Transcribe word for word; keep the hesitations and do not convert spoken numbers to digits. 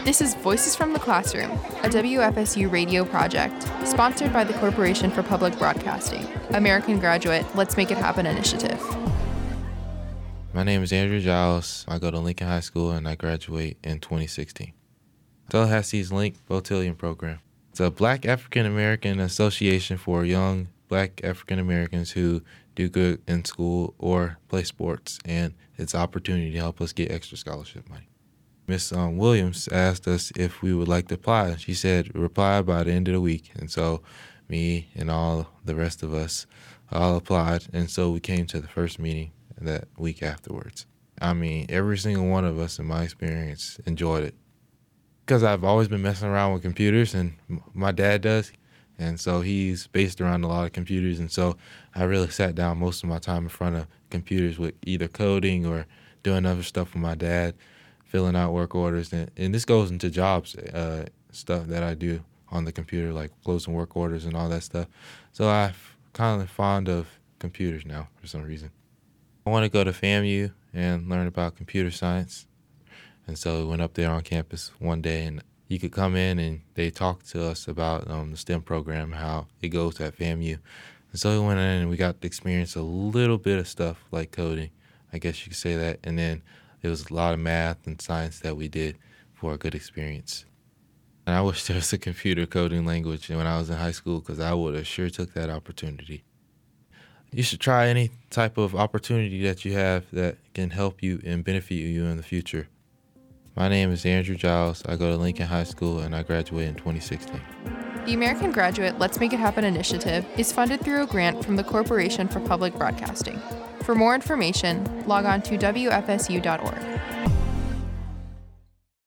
This is Voices from the Classroom, a W F S U radio project, sponsored by the Corporation for Public Broadcasting, American Graduate Let's Make It Happen initiative. My name is Andrew Giles. I go to Lincoln High School and I graduate in twenty sixteen. Tallahassee's Link Botillion Program. It's a Black African American association for young Black African Americans who do good in school or play sports, and it's an opportunity to help us get extra scholarship money. Miss um, Williams asked us if we would like to apply. She said reply by the end of the week, and so me and all the rest of us all applied, and so we came to the first meeting that week afterwards. I mean, every single one of us in my experience enjoyed it. Because I've always been messing around with computers, and my dad does, and so he's based around a lot of computers, and so I really sat down most of my time in front of computers with either coding or doing other stuff with my dad, filling out work orders, and, and this goes into jobs, uh, stuff that I do on the computer, like closing work orders and all that stuff. So I'm kind of fond of computers now for some reason. I want to go to FAMU and learn about computer science. And so we went up there on campus one day, and you could come in and they talked to us about um, the STEM program, how it goes at FAMU. And so we went in and we got to experience a little bit of stuff like coding, I guess you could say that. And then there was a lot of math and science that we did for a good experience. And I wish there was a computer coding language when I was in high school, because I would have sure took that opportunity. You should try any type of opportunity that you have that can help you and benefit you in the future. My name is Andrew Giles. I go to Lincoln High School and I graduate in twenty sixteen. The American Graduate Let's Make It Happen initiative is funded through a grant from the Corporation for Public Broadcasting. For more information, log on to W F S U dot org.